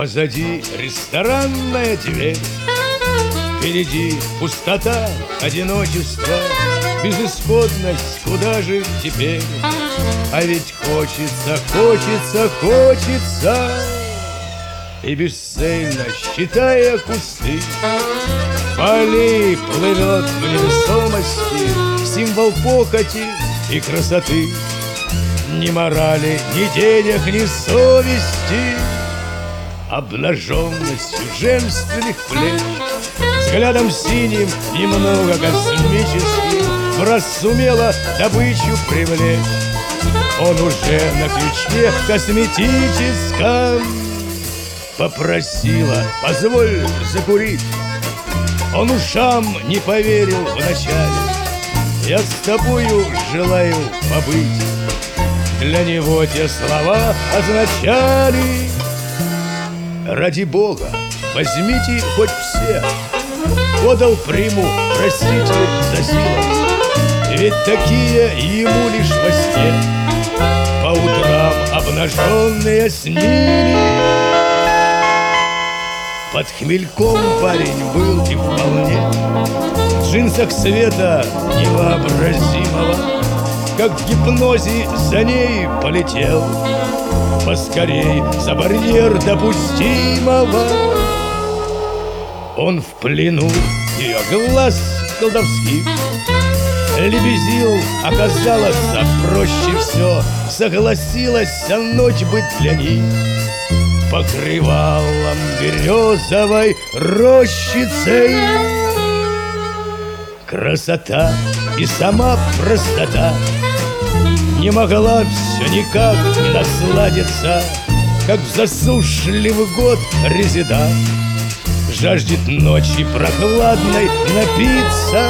Позади ресторанная дверь, впереди пустота, одиночество, безысходность, куда же теперь? А ведь хочется, хочется, хочется. И бесцельно, считая кусты, по аллее плывет в невесомости символ похоти и красоты. Ни морали, ни денег, ни совести, обнаженностью женственных плеч, взглядом синим, немного космическим, враз сумела добычу привлечь. Он уже на крючке косметическом. Попросила: позволь закурить. Он ушам не поверил вначале. Я с тобою желаю побыть. Для него те слова означали: ради Бога, возьмите хоть все. Подал приму, простите за силу, ведь такие ему лишь во сне. По утрам обнаженные снились. Под хмельком парень был и вполне в джинсах цвета невообразимого, как в гипнозе за ней полетел поскорей за барьер допустимого. Он в плену ее глаз колдовских лебезил, оказалось, проще все. Согласилась ночь быть для них покрывалом березовой рощицей. Красота и сама простота не могла все никак не насладиться, как в засушливый год резида жаждет ночи прохладной напиться.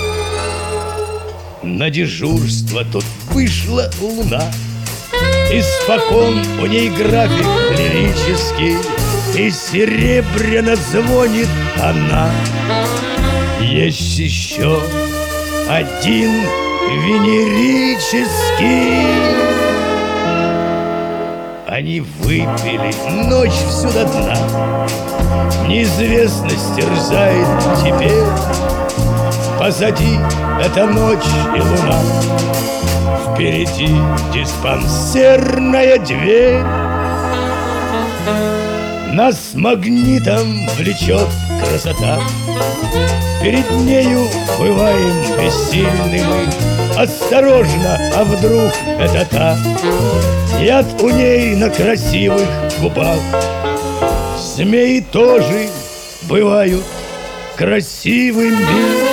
На дежурство тут вышла луна, испокон у ней график лирический, и серебряно звонит она. Есть еще один венерический. Они выпили ночь всю до дна. Неизвестность терзает теперь. Позади эта ночь и луна, впереди диспансерная дверь. Нас магнитом влечет красота, перед нею бываем бессильны мы. Осторожно, а вдруг это та? Яд у ней на красивых губах. Змеи тоже бывают красивыми.